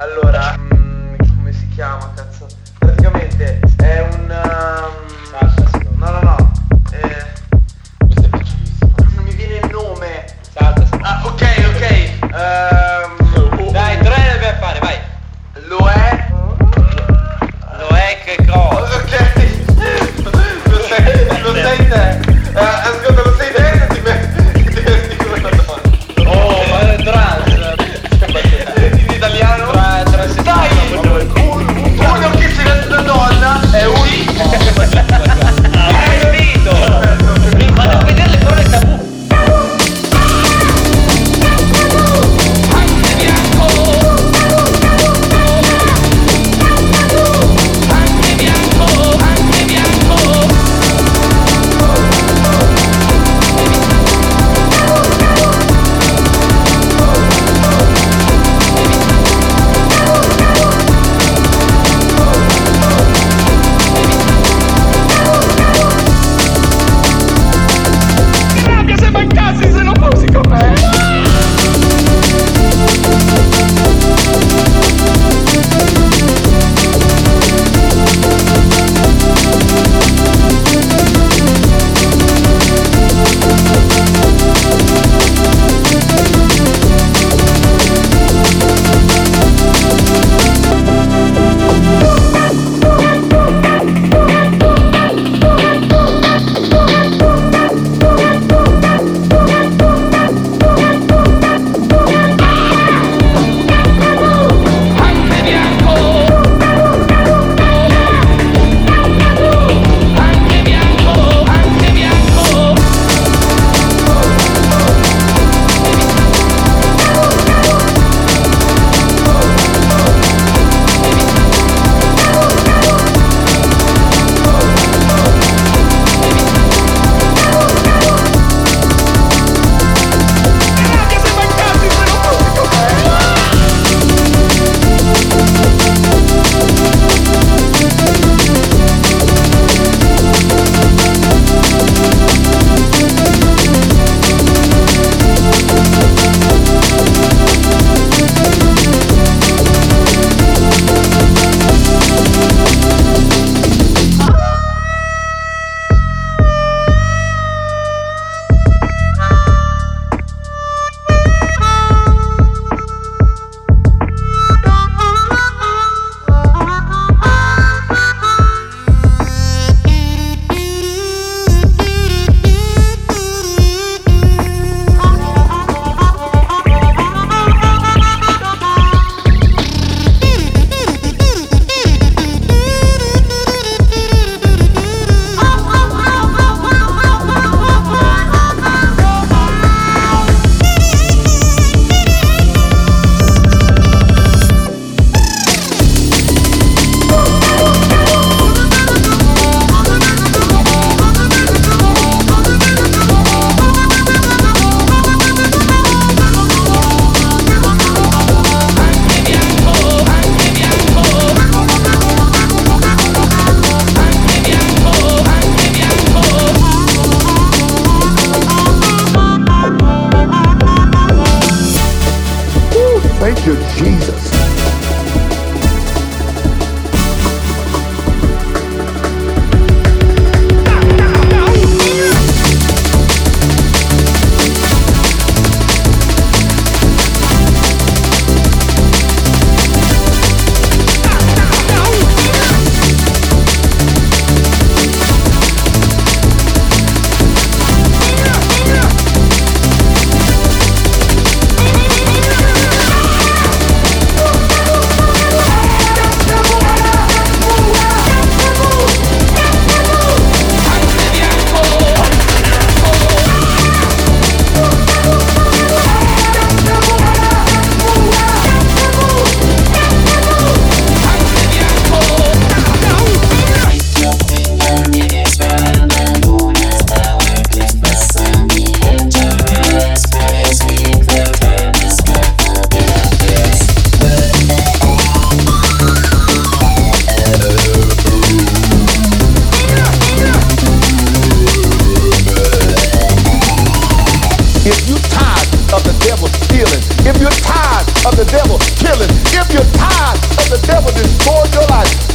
Allora, come si chiama, cazzo? Praticamente è un... No. Questo è facilissimo. Non mi viene il nome. Salta. Ah, ok. Dai, 3 ne dobbiamo fare, vai. Lo è che cosa? Ok. Lo sei te. Ascolta, lo sei te e ti metti con una domanda. Oh, ma è trans. In italiano? Dai! Uno che si veste da donna è un... Hai capito? Vado a vedere le parole tabù. Thank you, Jesus. If you're tired of the devil stealing, if you're tired of the devil killing, if you're tired of the devil destroy your life.